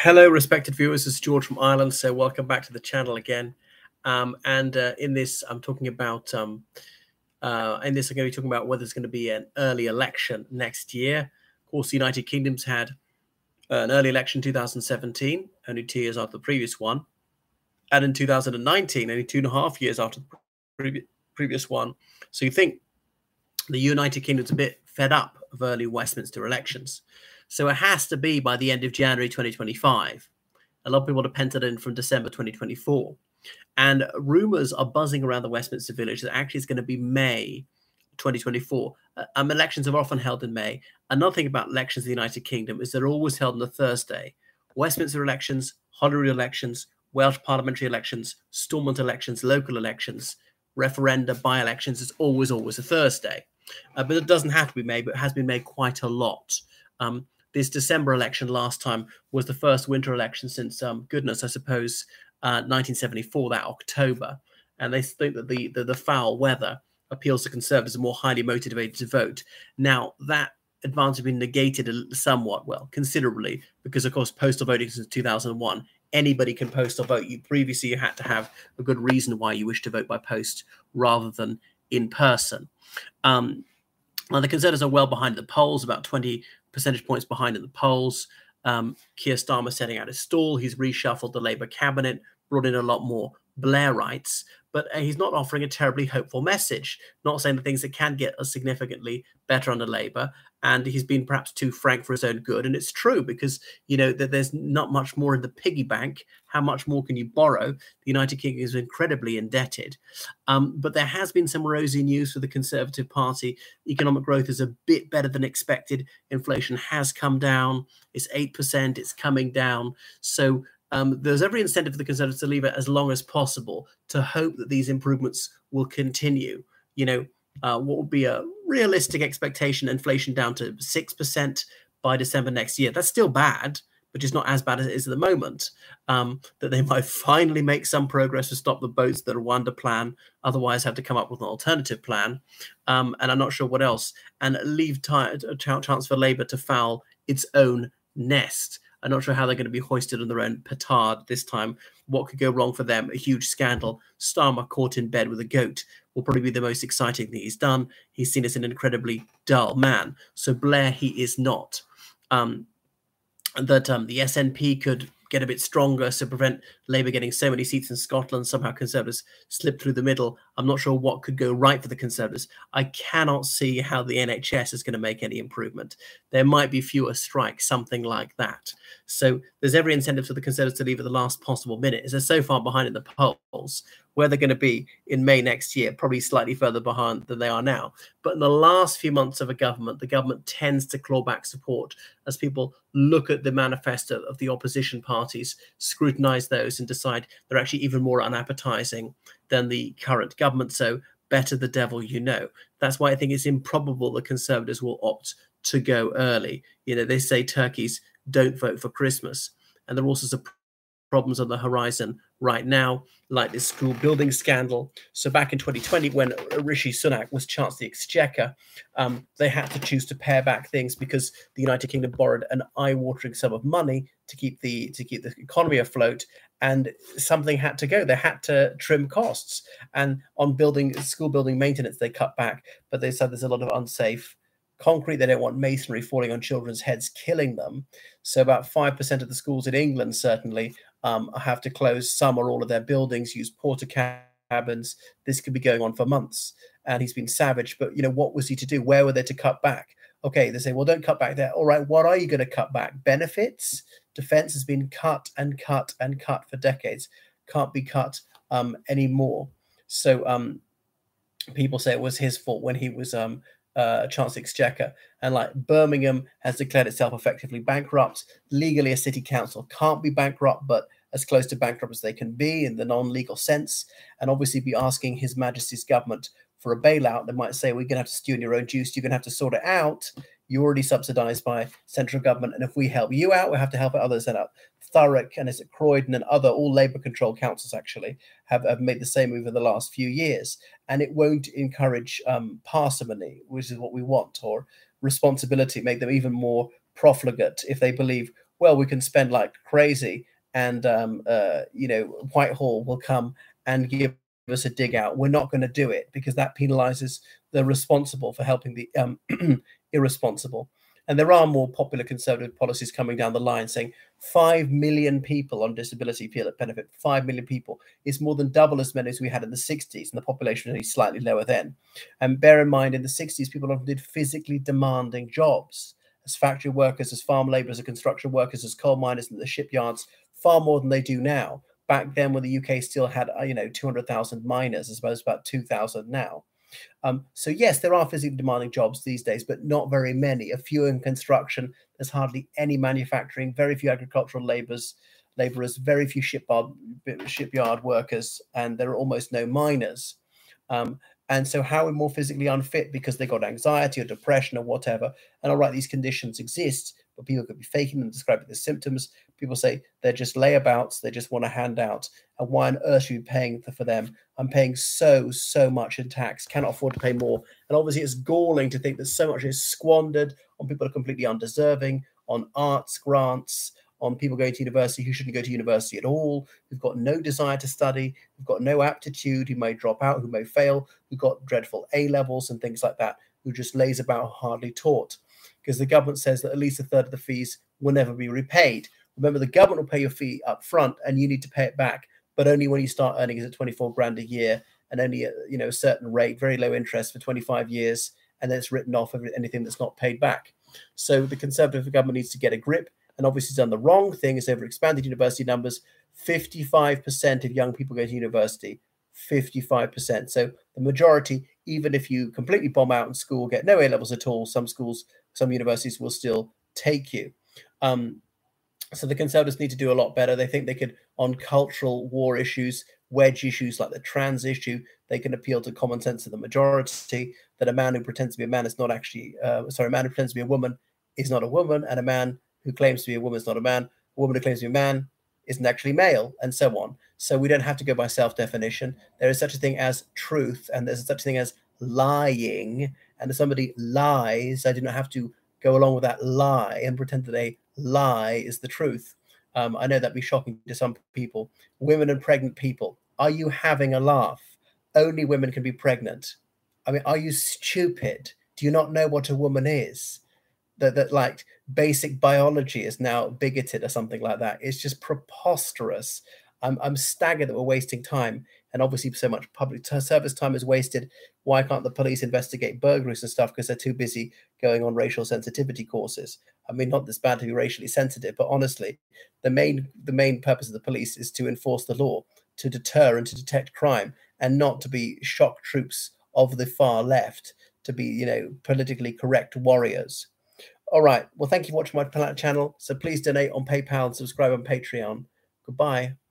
Hello, respected viewers. This is George from Ireland. So, welcome back to the channel again. In this, I'm talking about. In this, I'm going to be talking about whether there's going to be an early election next year. Of course, the United Kingdom's had an early election in 2017, only 2 years after the previous one, and in 2019, only 2.5 years after the previous one. So, you think the United Kingdom's a bit fed up of early Westminster elections. So it has to be by the end of January 2025. A lot of people have penciled in from December 2024. And rumors are buzzing around the Westminster Village that actually it's going to be May 2024. Elections are often held in May. Another thing about elections in the United Kingdom is they're always held on a Thursday. Westminster elections, Holyrood elections, Welsh parliamentary elections, Stormont elections, local elections, referenda, by-elections, it's always a Thursday. But it doesn't have to be May, but it has been made quite a lot. This December election last time was the first winter election since, goodness, I suppose, 1974, that October. And they think that the foul weather appeals to Conservatives more highly motivated to vote. Now, that advantage has been negated somewhat, well, considerably, because, of course, postal voting since 2001, anybody can post or vote. Previously, you had to have a good reason why you wish to vote by post rather than in person. Now, the Conservatives are well behind the polls, about 20 percentage points behind in the polls. Keir Starmer setting out his stall. He's reshuffled the Labour cabinet, brought in a lot more Blairites, but he's not offering a terribly hopeful message, not saying the things that can get us significantly better under Labour. And he's been perhaps too frank for his own good. And it's true because, that there's not much more in the piggy bank. How much more can you borrow? The United Kingdom is incredibly indebted. But there has been some rosy news for the Conservative Party. Economic growth is a bit better than expected. Inflation has come down. It's 8%. It's coming down. So there's every incentive for the Conservatives to leave it as long as possible to hope that these improvements will continue. What would be a realistic expectation, inflation down to 6% by December next year. That's still bad, but it's not as bad as it is at the moment. That they might finally make some progress to stop the boats that are under plan, otherwise have to come up with an alternative plan. And I'm not sure what else. And leave a chance for Labour to foul its own nest. I'm not sure how they're going to be hoisted on their own petard this time. What could go wrong for them? A huge scandal. Starmer caught in bed with a goat will probably be the most exciting thing he's done. He's seen as an incredibly dull man. So Blair, he is not. The SNP could get a bit stronger to prevent Labour getting so many seats in Scotland. Somehow Conservatives slip through the middle. I'm not sure what could go right for the Conservatives. I cannot see how the NHS is going to make any improvement. There might be fewer strikes, something like that. So there's every incentive for the Conservatives to leave at the last possible minute, as they're so far behind in the polls. Where they're going to be in May next year, probably slightly further behind than they are now. But in the last few months of a government, the government tends to claw back support as people look at the manifesto of the opposition parties, scrutinize those and decide they're actually even more unappetizing than the current government. So better the devil you know. That's why I think it's improbable the Conservatives will opt to go early. They say turkeys don't vote for Christmas. And there are also some problems on the horizon right now, like this school building scandal. So back in 2020, when Rishi Sunak was Chancellor of the Exchequer, they had to choose to pare back things because the United Kingdom borrowed an eye-watering sum of money to keep the economy afloat, and something had to go. They had to trim costs, and on school building maintenance, they cut back. But they said there's a lot of unsafe concrete. They don't want masonry falling on children's heads, killing them. So about 5% of the schools in England certainly have to close some or all of their buildings, use porta cabins. This could be going on for months. And he's been savage. But, what was he to do? Where were they to cut back? Okay, they say, well, don't cut back there. All right, what are you going to cut back? Benefits? Defense has been cut and cut and cut for decades. Can't be cut anymore. So people say it was his fault when he was Chancellor Exchequer, and like Birmingham has declared itself effectively bankrupt. Legally, a city council can't be bankrupt, but as close to bankrupt as they can be in the non-legal sense, and obviously be asking His Majesty's government for a bailout. They might say, we're going to have to stew in your own juice. You're going to have to sort it out. You're already subsidised by central government, and if we help you out, we have to help others out. Thurrock and Croydon and other all Labour-controlled councils actually have made the same move in the last few years, and it won't encourage parsimony, which is what we want, or responsibility, make them even more profligate if they believe well, we can spend like crazy, and Whitehall will come and give us a dig out. We're not going to do it because that penalizes the responsible for helping the irresponsible. And there are more popular conservative policies coming down the line saying 5 million people on disability benefit. 5 million people is more than double as many as we had in the 60s, and the population was only slightly lower then. And bear in mind, in the 60s, people often did physically demanding jobs as factory workers, as farm labourers, as construction workers, as coal miners in the shipyards, far more than they do now. Back then, when the UK still had 200,000 miners, as opposed to about 2,000 now. So yes, there are physically demanding jobs these days, but not very many. A few in construction. There's hardly any manufacturing. Very few agricultural labourers. Very few shipyard workers, and there are almost no miners. And so how are more physically unfit because they got anxiety or depression or whatever? And all right, these conditions exist, but people could be faking them, describing the symptoms. People say they're just layabouts, they just want a handout. And why on earth are you paying for them? I'm paying so much in tax, cannot afford to pay more. And obviously it's galling to think that so much is squandered on people who are completely undeserving, on arts grants, on people going to university who shouldn't go to university at all, who've got no desire to study, who've got no aptitude, who may drop out, who may fail, who've got dreadful A levels and things like that, who just lays about hardly taught. Because the government says that at least a third of the fees will never be repaid. Remember, the government will pay your fee up front and you need to pay it back, but only when you start earning is at 24 grand a year and only at a certain rate, very low interest for 25 years, and then it's written off anything that's not paid back. So the Conservative government needs to get a grip, and obviously done the wrong thing. Is they've expanded university numbers. 55% of young people go to university. 55%. So the majority, even if you completely bomb out in school, get no A levels at all, some schools, some universities will still take you. So the Conservatives need to do a lot better. They think they could, on cultural war issues, wedge issues like the trans issue, they can appeal to common sense of the majority, that a man who pretends to be a man is not actually, a man who pretends to be a woman is not a woman, and a man who claims to be a woman is not a man, a woman who claims to be a man isn't actually male, and so on. So we don't have to go by self-definition. There is such a thing as truth, and there's such a thing as lying, and if somebody lies, I do not have to go along with that lie and pretend that a lie is the truth. I know that'd be shocking to some people. Women and pregnant people, are you having a laugh? Only women can be pregnant. I mean, are you stupid? Do you not know what a woman is? That like basic biology is now bigoted or something like that. It's just preposterous. I'm staggered that we're wasting time, and obviously so much public service time is wasted. Why can't the police investigate burglaries and stuff? Because they're too busy going on racial sensitivity courses. I mean, not this bad to be racially sensitive, but honestly, the main purpose of the police is to enforce the law, to deter and to detect crime, and not to be shock troops of the far left, to be politically correct warriors. All right. Well, thank you for watching my channel. So please donate on PayPal and subscribe on Patreon. Goodbye.